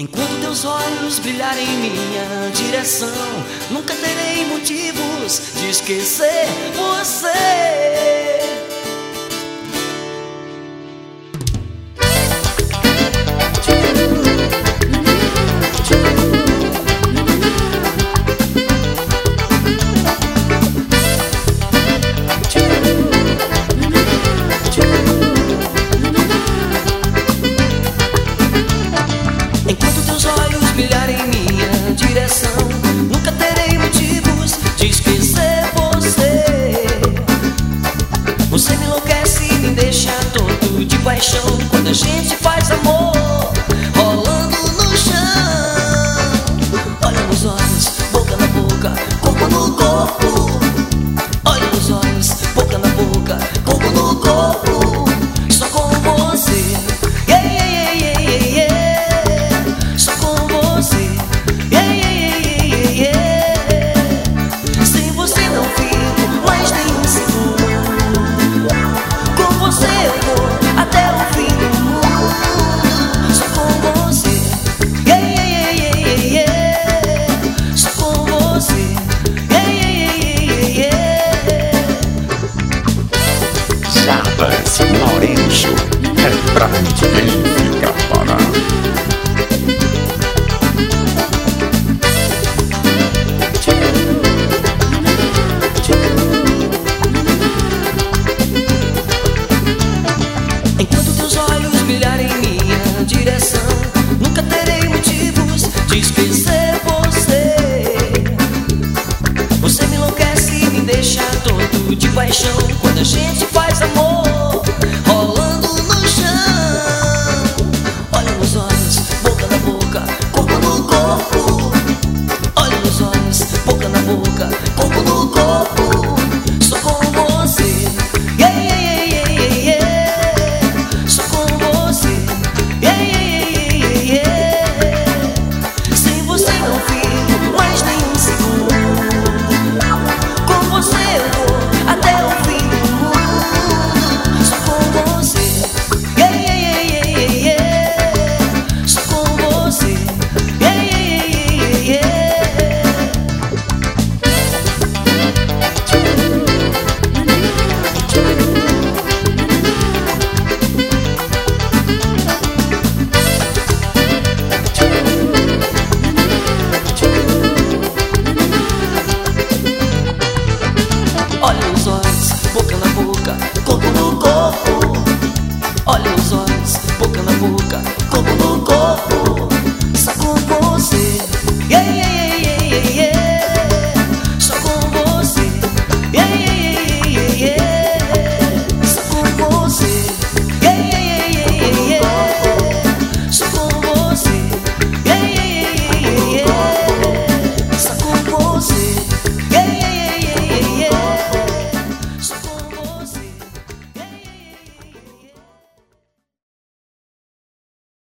Enquanto teus olhos brilharem em minha direção, nunca terei motivos de esquecer você. Enquanto teus olhos brilharem em minha direção, nunca terei motivos de esquecer você. Você me enlouquece e me deixa todo de paixão quando a gente faz amor rolando no chão. Olha nos olhos, boca na boca, corpo no corpo. Olha nos olhos, boca na boca, corpo no corpo. Só com você, yeah, yeah, yeah, yeah, yeah. Só com você, yeah, yeah, yeah, yeah. Sem você não fico mais nem um segundo. Com você eu vou até o fim do mundo. Só com você, yeah, yeah, yeah, yeah, yeah. Só com você, yeah, yeah, yeah, yeah, yeah. Jarbas Lourenço é pra ninguém ficar parado. Enquanto teus olhos brilharem em minha direção, nunca terei motivos de esquecer você. Você me enlouquece e me deixa todo de paixão quando a gente faz amor